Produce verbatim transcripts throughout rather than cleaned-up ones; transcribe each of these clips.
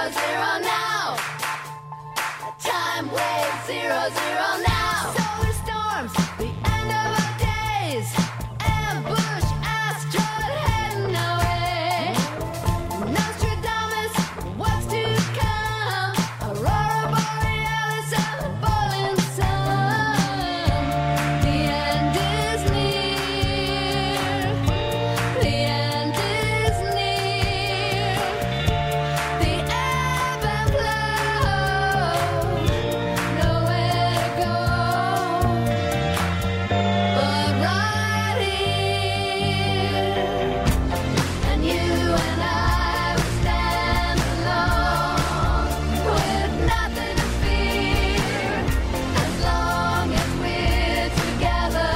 zero now. Time wave zero zero now. Solar storms, the end of our days. Ambush, asteroid heading away. Nostradamus, what's to come? Aurora borealis and the boiling sun. The end is near. The end is near. The ebb and flow, nowhere to go but right here. And you and I will stand alone with nothing to fear, as long as we're together.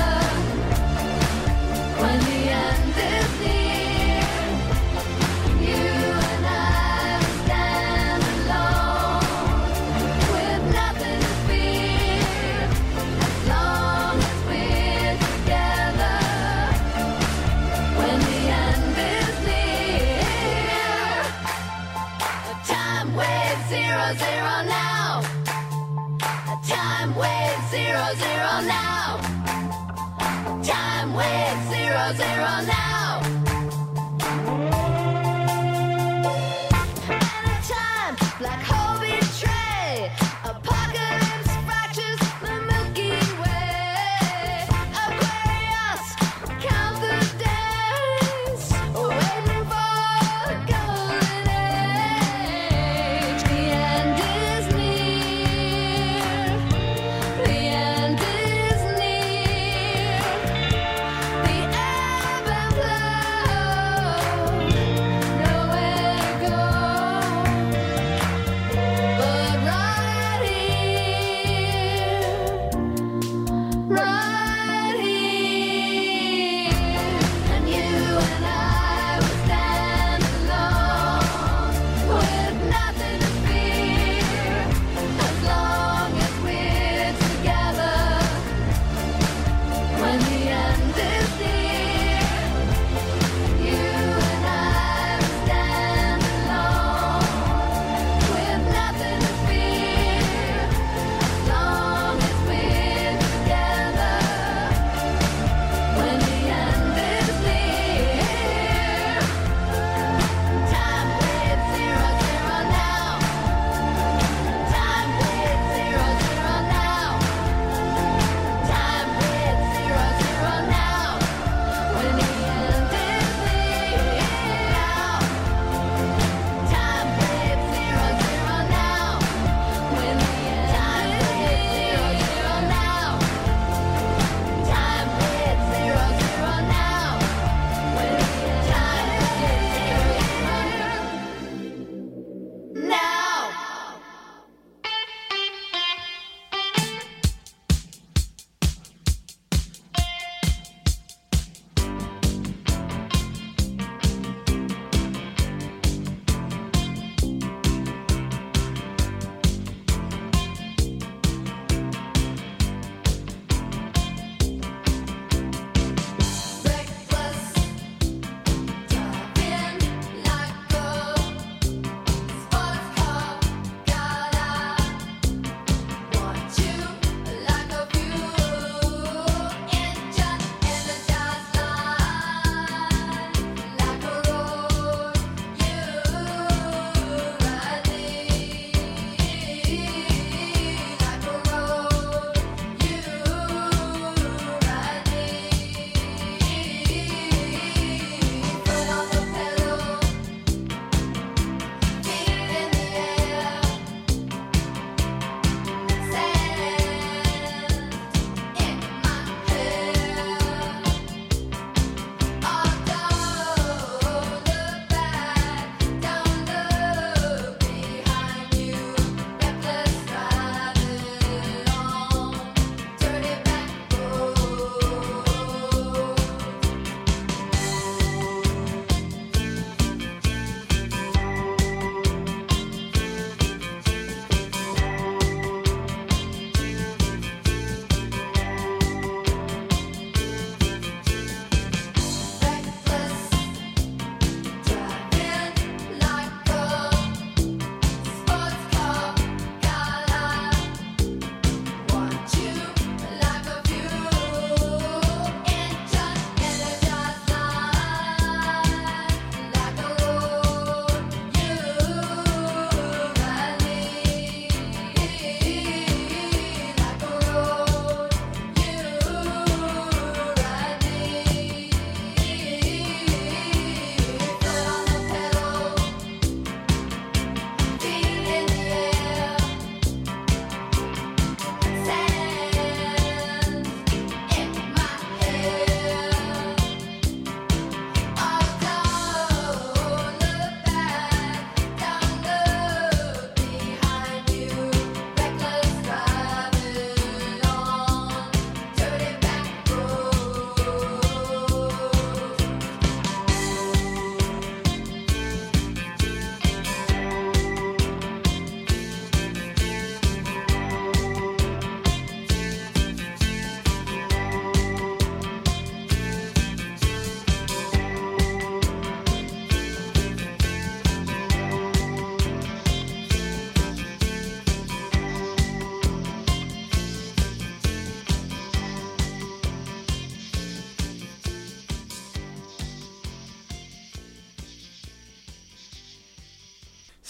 When the end is near, you and I will stand alone with nothing to fear, as long as we're together. When the end is near, a time wave zero zero now. A time wave zero zero now. Time wave zero zero now. Anytime, black hole betray. Apocalypse fractures the Milky Way. Aquarius, count the days, waiting for the golden age. The end is near. The end is near. The ebb and flow,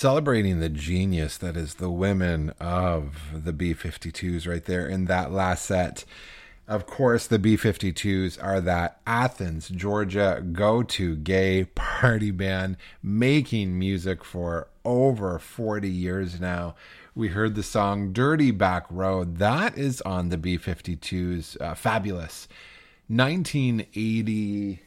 Celebrating the genius that is the women of the B fifty-twos right there in that last set. Of course, the B fifty-twos are that Athens, Georgia go-to gay party band making music for over forty years now. We heard the song Dirty Back Road. That is on the B fifty-twos. Uh, fabulous. nineteen eighty...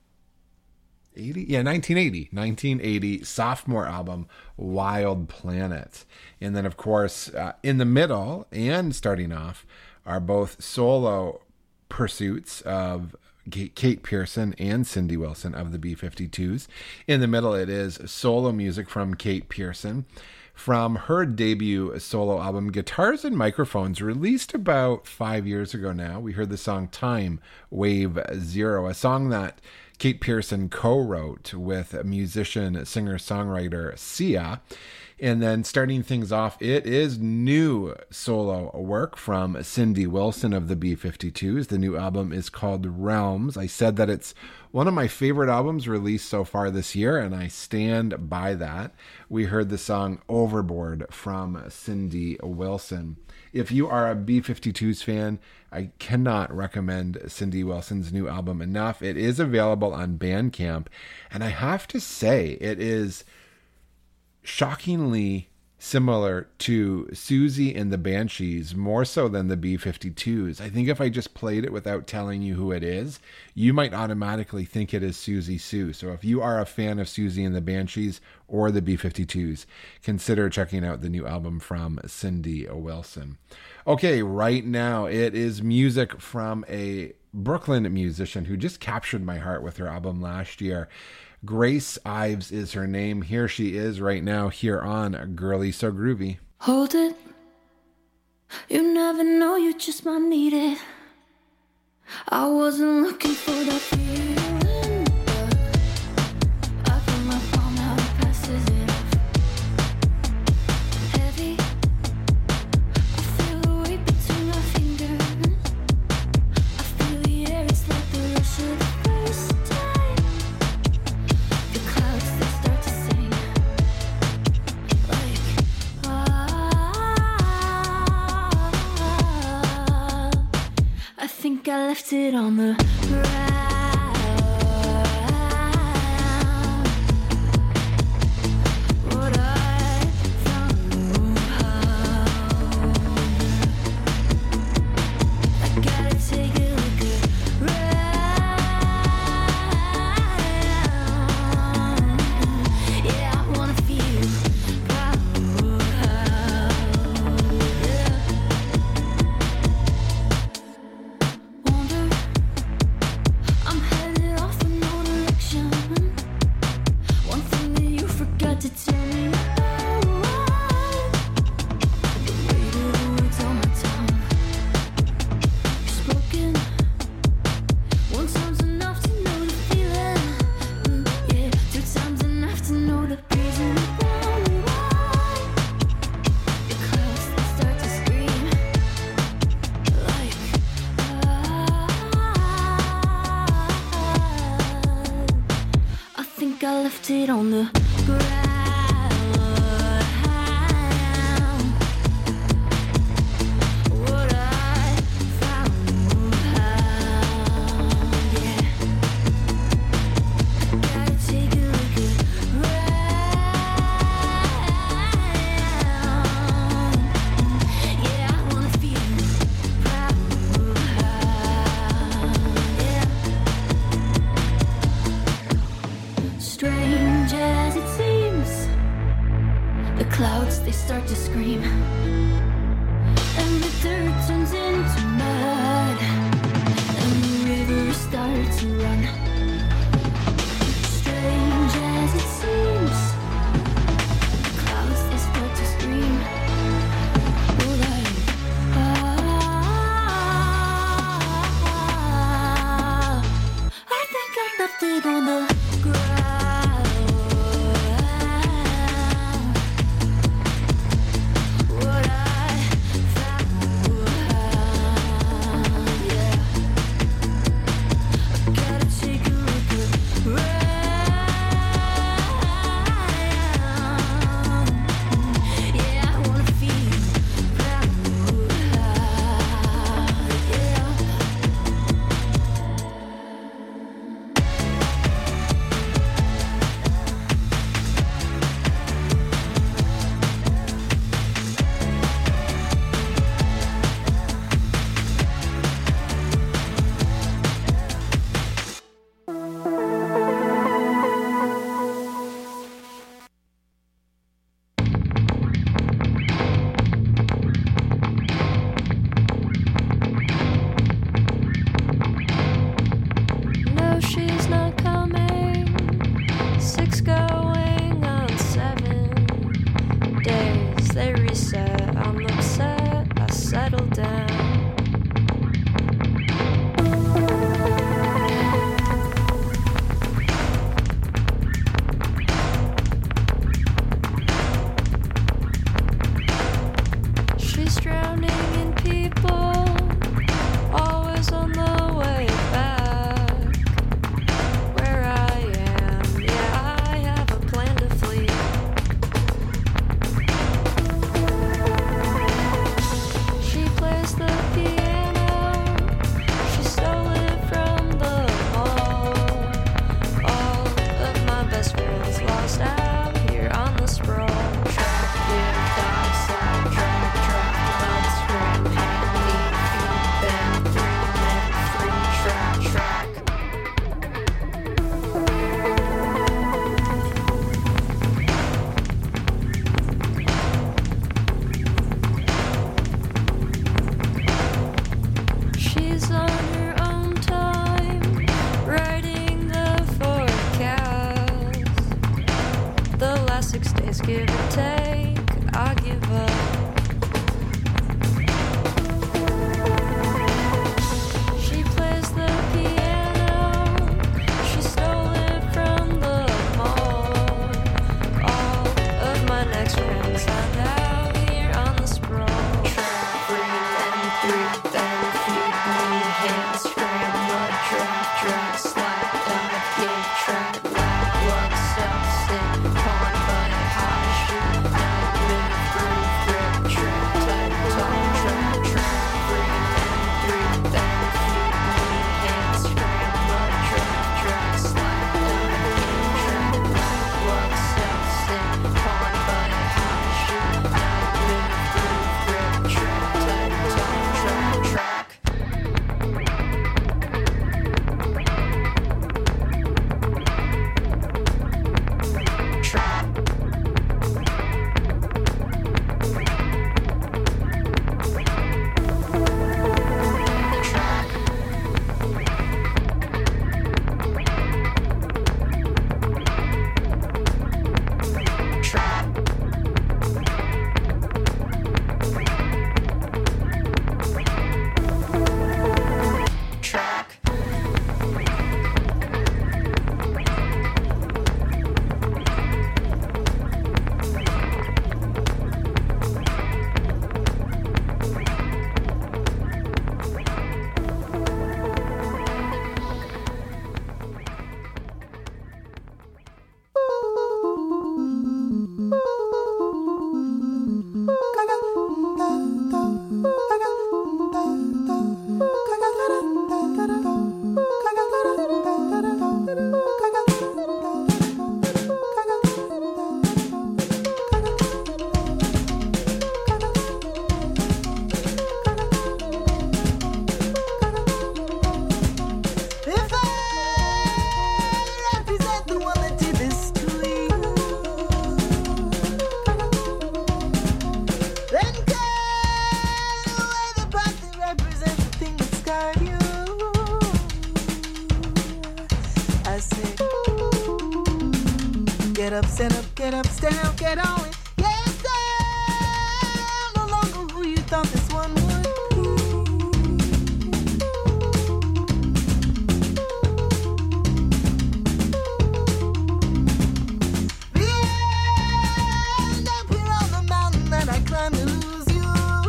eighty? Yeah, nineteen eighty. nineteen eighty sophomore album, Wild Planet. And then, of course, uh, in the middle and starting off are both solo pursuits of Kate Pearson and Cindy Wilson of the B fifty-twos. In the middle, it is solo music from Kate Pearson from her debut solo album, Guitars and Microphones, released about five years ago now. We heard the song Time Wave Zero, a song that Kate Pearson co-wrote with musician, singer-songwriter Sia. And then starting things off, it is new solo work from Cindy Wilson of the B fifty-twos. The new album is called Realms. I said that it's one of my favorite albums released so far this year, and I stand by that. We heard the song Overboard from Cindy Wilson. If you are a B fifty-twos fan, I cannot recommend Cindy Wilson's new album enough. It is available on Bandcamp, and I have to say, it is shockingly similar to Susie and the Banshees, more so than the B fifty-twos. I think if I just played it without telling you who it is, you might automatically think it is Susie Sue. So if you are a fan of Susie and the Banshees or the B fifty-twos, consider checking out the new album from Cindy Wilson. Okay, right now it is music from a Brooklyn musician who just captured my heart with her album last year. Grace Ives is her name. Here she is right now here on Girly So Groovy. Hold it. You never know, you just might need it. I wasn't looking for that feeling, but I put my palm out and passes it off. Heavy. I feel the weight between my fingers. I feel the air, it's like the rush of the first time. The clouds, they start to sing. Like, ah, I think I left it on the ground. What I found, I gotta take a look around. Yeah, I wanna feel proud. Yeah. Wonder, I'm headed off in no direction. One thing that you forgot to tell me about. The weight of the words on my tongue. You're spoken. One time's enough to know the feeling. Mm, yeah, two times enough to know the reason why. The clouds, they start to scream. Like, ah, I think I left it on the ground. What I found, yeah. I gotta take a look around. Yeah, I wanna feel proud. Yeah. Strange as it seems, the clouds, they start to scream, and the dirt turns into mud, and the river starts to run. Strange as it seems, the clouds, they start to scream. Oh, like, ah, I think I left it on the ground. What I found, yeah. I gotta They reset, I'm upset, I settle down. She's drowning in people, always on the way back. Where I am, yeah, I have a plan to flee. She plays the piano, she stole it from the mall. All of my best friends lost out here on the sprawl. Track, yeah, die, side, track, track, mud, scream, hand, knee, feet, bend, three, men, free, track, track. She's on her own time, writing the forecast. The last six days, give or take, I give up. She plays the piano, she stole it from the mall. All of my next friends land out here on the sprawl. Track, breathe, and three, then feet, knee, hands, scram, mud, draft, drag, slap, dive, gate, track, lap, lug, step, sit, pond, butt, high, shoot, night, move, groove, grip, trip, tight, tall, track, track, breathe, and three, then feet, knee, hands, scram, mud, draft, drag, slap, dive, gate, track, lap, lug, step, sit, pond, butt, high, shoot, night, move, groove, grip, trip, tight, tall, track, track. Track. Track. Track. If I represent the one that did this to you, then cut away the part that represents the thing that scarred you. I say, get up, stand up, get up, stand up, get on it. Yes, I'm no longer who you thought this one would be. Behind up here on the mountain that I climbed to lose you.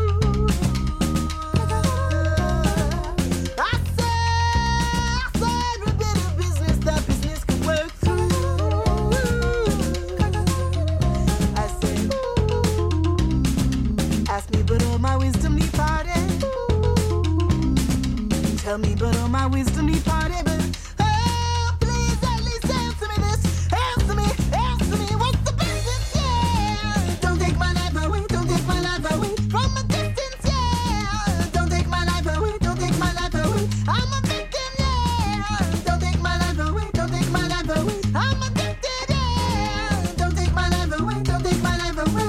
I said, I said, every bit of business that business could work through. I said, ask me, but all my wisdom departed. Tell me, but all my wisdom departed. But oh, please at least answer me this. Answer me, answer me. What's the business? Yeah. Don't take my life away. Don't take my life away from a distance. Yeah. Don't take my life away. Don't take my life away. I'm a victim. Yeah. Don't take my life away. Don't take my life away. I'm addicted. Yeah. Don't take my life away. Don't take my life away.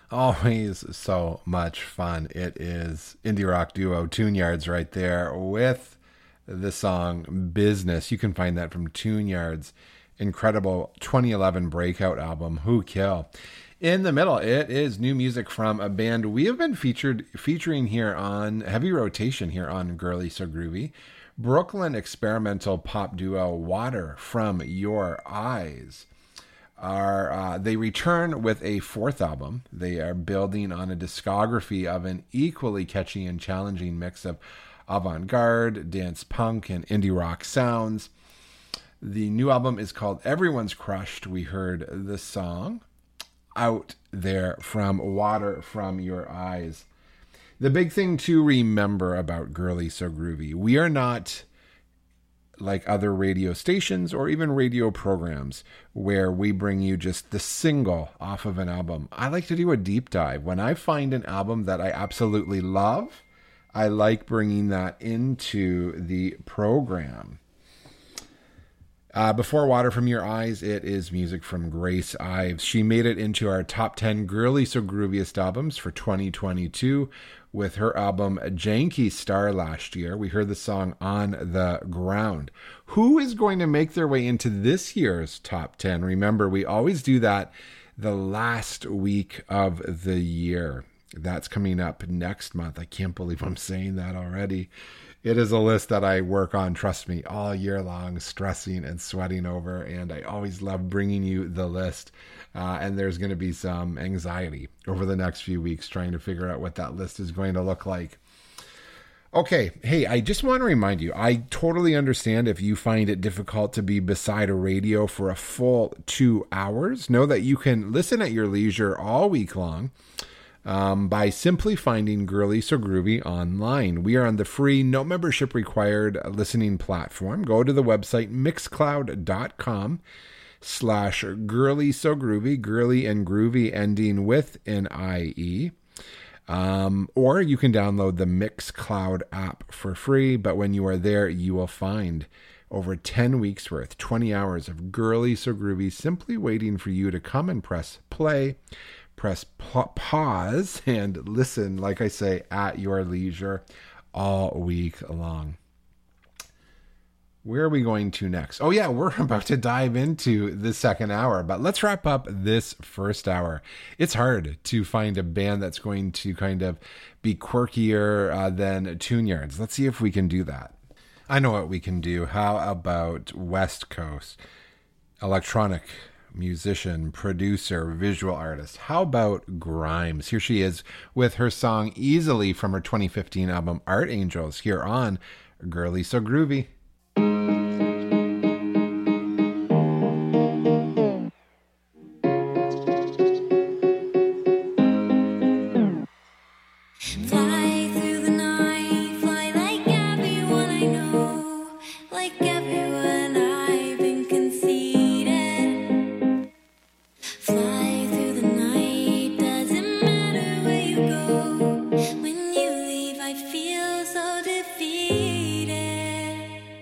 Always so much fun. It is indie rock duo Tune Yards right there with the song Business. You can find that from Tune Yards' incredible twenty eleven breakout album, Who Kill. In the middle, it is new music from a band we have been featured featuring here on heavy rotation here on Girly So Groovy. Brooklyn experimental pop duo Water From Your Eyes. Are uh, they return with a fourth album. They are building on a discography of an equally catchy and challenging mix of avant-garde, dance punk, and indie rock sounds. The new album is called Everyone's Crushed. We heard the song Out There from Water From Your Eyes. The big thing to remember about Girly So Groovy, we are not like other radio stations or even radio programs where we bring you just the single off of an album. I like to do a deep dive. When I find an album that I absolutely love, I like bringing that into the program. Uh, before Water From Your Eyes, it is music from Grace Ives. She made it into our top ten Girly So Grooviest albums for twenty twenty-two with her album Janky Star last year. We heard the song On the Ground. Who is going to make their way into this year's top ten? Remember, we always do that the last week of the year. That's coming up next month. I can't believe I'm saying that already. It is a list that I work on, trust me, all year long, stressing and sweating over, and I always love bringing you the list. Uh, and there's going to be some anxiety over the next few weeks trying to figure out what that list is going to look like. Okay, hey, I just want to remind you, I totally understand if you find it difficult to be beside a radio for a full two hours. Know that you can listen at your leisure all week long. Um, by simply finding Girly So Groovy online. We are on the free, no membership required listening platform. Go to the website mixcloud.com slash Girly So Groovy, girly and groovy ending with an I E. Um, or you can download the Mixcloud app for free, but when you are there, you will find over ten weeks worth, twenty hours of Girly So Groovy simply waiting for you to come and press play. Press pa- pause and listen, like I say, at your leisure all week long. Where are we going to next? Oh yeah, we're about to dive into the second hour, but let's wrap up this first hour. It's hard to find a band that's going to kind of be quirkier uh, than Tune Yards. Let's see if we can do that. I know what we can do. How about West Coast electronic musician, producer, visual artist? How about Grimes? Here she is with her song Easily from her twenty fifteen album Art Angels here on Girly So Groovy. Fly through the night, fly like everyone I know, like everyone I've been conceded. Fly through the night, doesn't matter where you go. When you leave, I feel so defeated.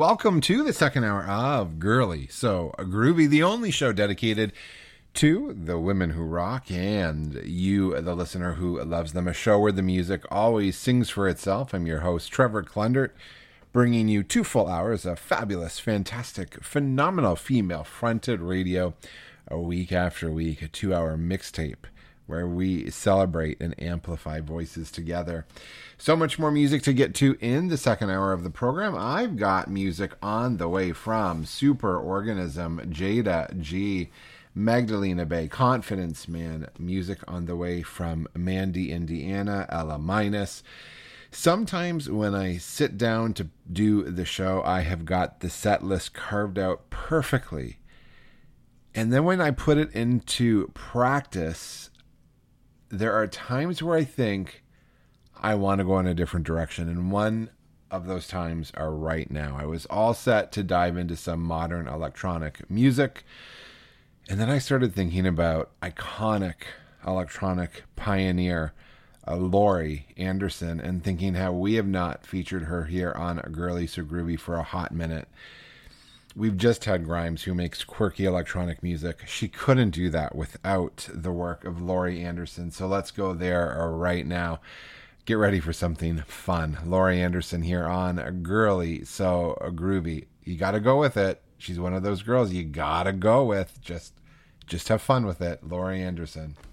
welcome to the second hour of Girly So Groovy, the only show dedicated to the women who rock and you, the listener who loves them. A show where the music always sings for itself. I'm your host, Trevor Klundert, bringing you two full hours of fabulous, fantastic, phenomenal female-fronted radio a week after week, a two-hour mixtape where we celebrate and amplify voices together. So much more music to get to in the second hour of the program. I've got music on the way from Superorganism, Jada G, Magdalena Bay, Confidence Man, music on the way from Mandy, Indiana, Ella Minus. Sometimes when I sit down to do the show, I have got the set list carved out perfectly. And then when I put it into practice, there are times where I think I want to go in a different direction. And one of those times are right now. I was all set to dive into some modern electronic music. And then I started thinking about iconic electronic pioneer uh, Laurie Anderson and thinking how we have not featured her here on Girly So Groovy for a hot minute. We've just had Grimes, who makes quirky electronic music. She couldn't do that without the work of Laurie Anderson. So let's go there right now. Get ready for something fun. Laurie Anderson here on Girly So Groovy. You got to go with it. She's one of those girls you got to go with. Just, just have fun with it. Laurie Anderson.